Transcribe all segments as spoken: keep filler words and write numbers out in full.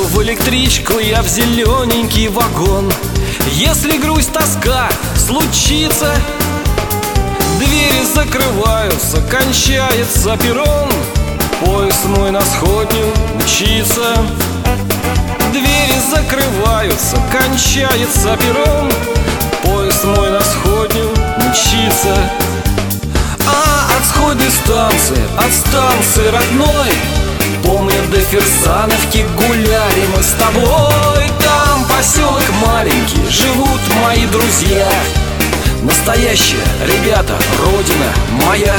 в электричку, я в зелененький вагон. Если грусть, тоска случится, двери закрываются, кончается перрон. Поезд мой на сходню мчится. Двери закрываются, кончается перрон. Поезд мой на сходню мчится. А от сходной станции, от станции родной, помню, до Фирсановки гуляли мы с тобой. Там поселок маленький, живут мои друзья. Настоящие ребята, родина моя.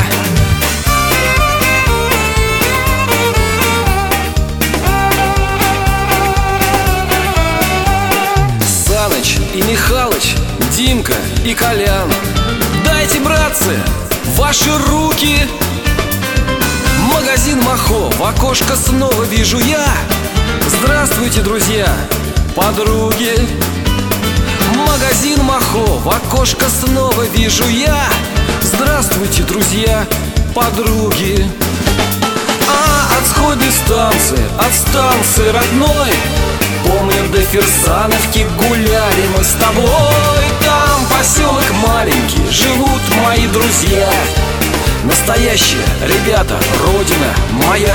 Саныч и Михалыч, Димка и Колян, дайте, братцы, ваши руки. Магазин Махо, в окошко снова вижу я. Здравствуйте, друзья, подруги. Магазин Махо, в окошко снова вижу я. Здравствуйте, друзья, подруги. А от сходной станции, от станции родной, помню, до Фирсановки гуляли мы с тобой. Там поселок маленький, живут мои друзья. Настоящие ребята, родина моя.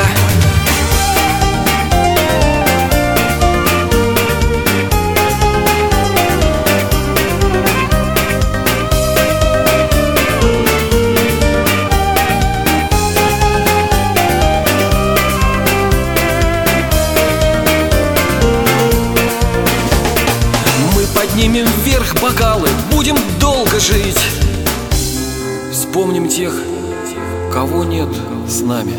Мы поднимем вверх бокалы, будем долго жить. Вспомним тех, кого нет с нами.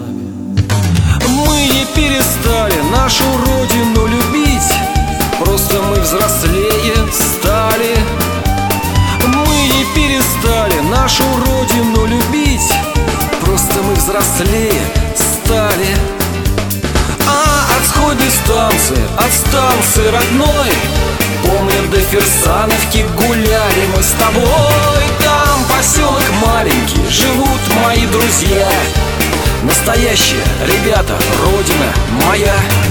Мы не перестали нашу родину любить, просто мы взрослее стали. Мы не перестали нашу родину любить, просто мы взрослее стали. А от сходной станции, от станции родной, помню, до Фирсановки гуляли мы с тобой. Там поселок маленький, живут мои друзья. Настоящие ребята, родина моя.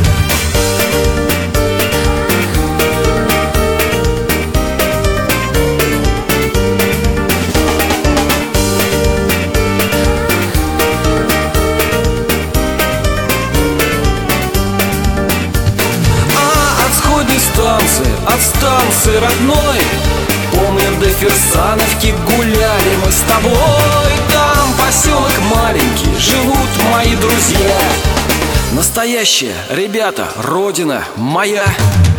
Станции, от станции родной, помню, до Фирсановки гуляли мы с тобой. Там поселок маленький, живут мои друзья. Настоящие ребята, родина моя.